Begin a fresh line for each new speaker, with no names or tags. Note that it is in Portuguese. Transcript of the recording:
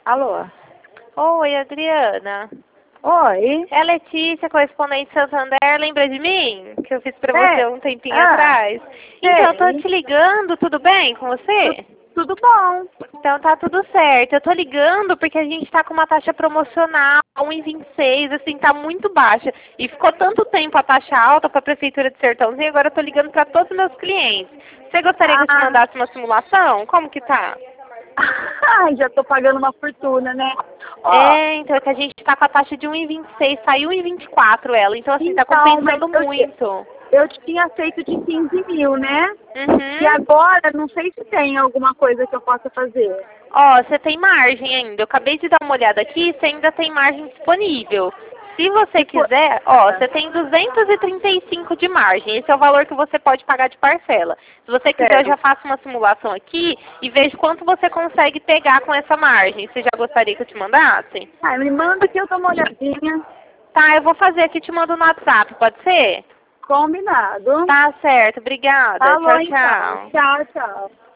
Alô?
Oi, Adriana.
Oi?
É a Letícia, correspondente Santander. Lembra de mim? Que eu fiz pra você um tempinho atrás. Então, eu tô
Sei.
te ligando, tudo bem com você?
Tudo bom.
Então tá tudo certo. Eu tô ligando porque a gente tá com uma taxa promocional, 1,26, assim, tá muito baixa. E ficou tanto tempo a taxa alta pra Prefeitura de Sertãozinho, agora eu tô ligando pra todos os meus clientes. Você gostaria que eu te mandasse uma simulação? Como que tá?
Ai, já tô pagando uma fortuna, né? Ó,
Então é que a gente tá com a taxa de 1,26, saiu 1,24 ela. Então, assim, tá
mas
compensando muito.
eu tinha feito de 15 mil, né? E
Uhum.
agora, não sei se tem alguma coisa que eu possa fazer.
Ó, você tem margem ainda. Eu acabei de dar uma olhada aqui, você ainda tem margem disponível. Se você quiser, ó, você tem 235 de margem. Esse é o valor que você pode pagar de parcela. Se você quiser, eu
Certo.
já faço uma simulação aqui e vejo quanto você consegue pegar com essa margem. Você já gostaria que eu te mandasse?
Ai, me manda que eu dou uma olhadinha.
Tá, eu vou fazer aqui e te mando no WhatsApp, pode ser?
Combinado.
Tá certo, obrigada.
Falou
Tchau,
então.
tchau.
Tchau, tchau.